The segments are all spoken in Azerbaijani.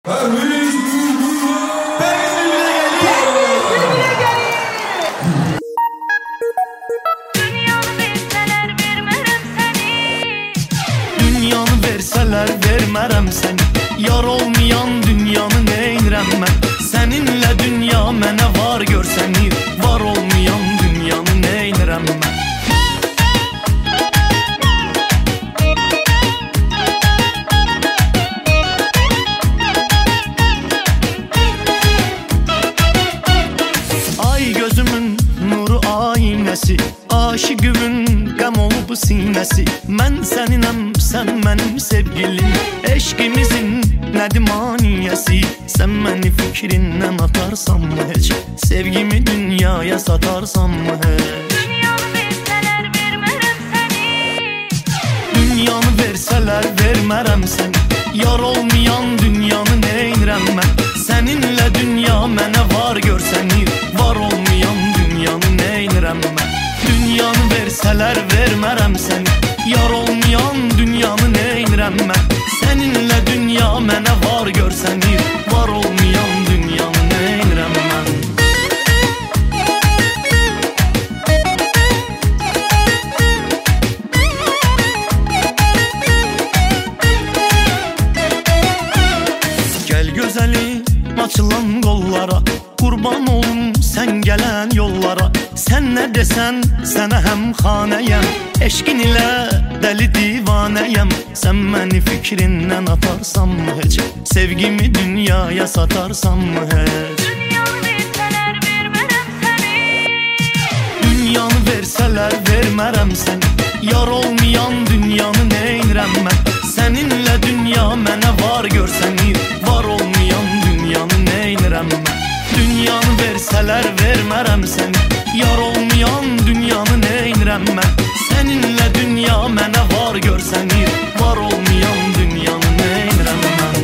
Dünyanı verseler vermərəm səni. Yar olmayan dünyanı neynirəm mən? Səninlə dünya mənə var görsənir. Var olmayan dünyanı neynirəm mən? Ay gözümün nuru aynəsi, aşıqımın qəm olub sinəsi. Mən səninəm, sən mənim sevgilim. Eşqimizin nədir maniyəsi? Sən məni fikrindən atarsanmı heç? Sevgimi dünyaya satarsanmı heç? Dünyanı versələr vermərəm səni. Yar olmayan dünyanı neynirəm mən? Səninlə dünya mənə var görsənir. Var olmayan dünyanı neynirəm mən? Dünyanı versələr vermərəm səni. Yar olmayan dünyanı neynirəm mən? Səninlə dünya mənə var görsənir. Var olmayan dünyanı neynirəm mən? Gəl gözəlim açılan qollara, qurban olum sən gələn yollara. Sən nə desən sənə həmxanəyəm. Eşqin ilə dəli divanəyəm. Sən məni fikrindən atarsanmı heç? Sevgimi dünyaya satarsanmı heç? Dünyanı versələr vermərəm səni. Yar olmayan dünyanı neynirəm mən? Səninlə dünya mənə var görsənir. Var olmayan dünyanı neynirəm mən? Dünyanı versələr vermərəm səni. Yar olmayan dünyanı neynirəm mən? Səninlə dünya mənə var görsənir. Var olmayan dünyanı neynirəm mən?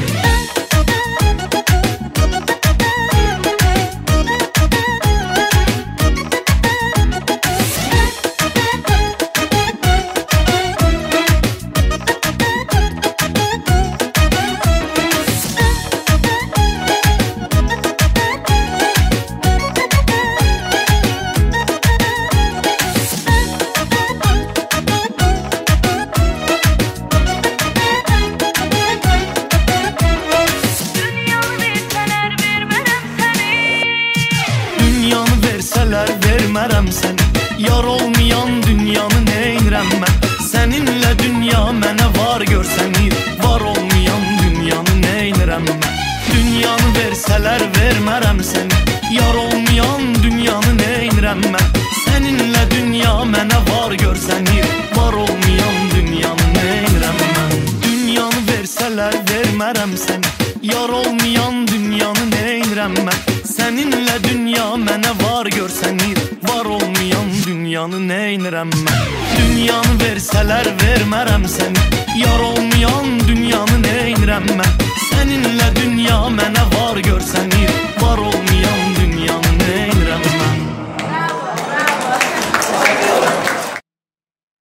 Vermərəm səni. Yar olmayan dünyanı neynirəm mən? Səninlə dünya mənə var görsənir. Var olmayan dünyanı neynirəm mən? Dünyanı versələr vermərəm səni. Yar olmayan dünyanı neynirəm mən? Səninlə dünya mənə var görsənir. Var olmayan dünyanı neynirəm mən? Dünyanı versələr vermərəm səni. Yar olmayan dünyanı neynirəm mən? Səninlə dünya mənə var görsənir. Var olmayan dünyanı neynirəm mən? Dünyanı versələr vermərəm səni. Yar olmayan dünyanı neynirəm mən? Səninlə dünya mənə var